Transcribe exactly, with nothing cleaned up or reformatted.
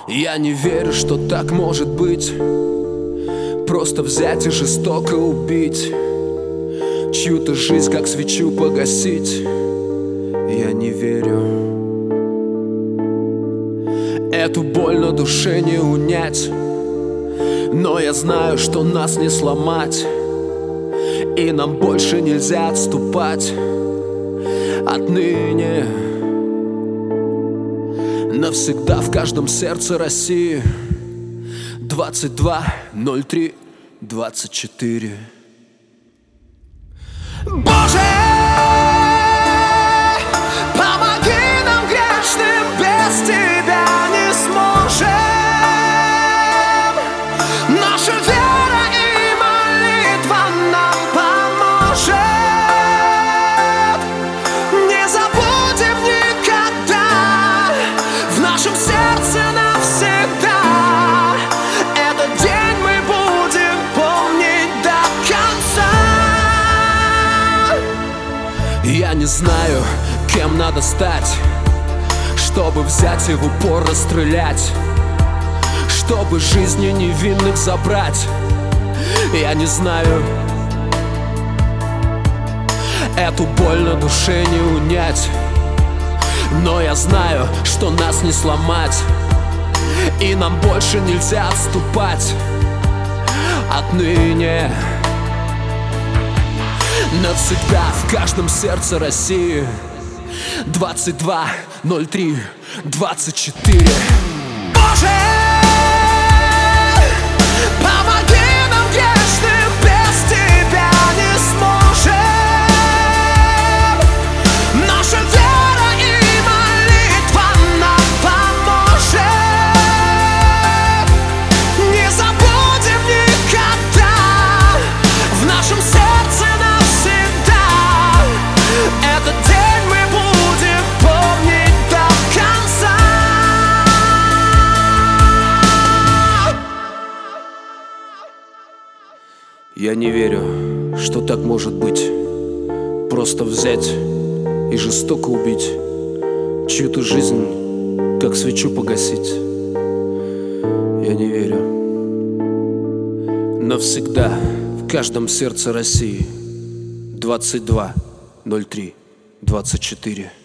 Я не верю, что так может быть. Просто взять и жестоко убить чью-то жизнь, как свечу погасить. Я не верю. Эту боль на душе не унять, но я знаю, что нас не сломать, и нам больше нельзя отступать. Отныне навсегда в каждом сердце России. Двадцать два ноль три двадцать четыре. Боже, помоги нам, грешным, без Тебя не сможем. Наша вера и молитва нам поможет. Не забудем никогда, в нашем сердце навсегда. Этот день мы будем помнить до конца. Я не знаю, кем надо стать, чтобы взять и в упор расстрелять, чтобы жизни невинных забрать. Я не знаю. Эту боль на душе не унять, но я знаю, что нас не сломать, и нам больше нельзя отступать. Отныне навсегда в каждом сердце России. Двадцать два ноль три двадцать четыре. Боже, помоги нам, грешным, без Тебя не сможем. Наша вера и молитва нам поможет. Не забудем никогда, в нашем сердце навсегда. Этот день мы будем помнить до конца. Я не верю, что так может быть. Просто взять и жестоко убить чью-то жизнь, как свечу погасить. Я не верю. Навсегда в каждом сердце России. Двадцать два ноль три двадцать четыре.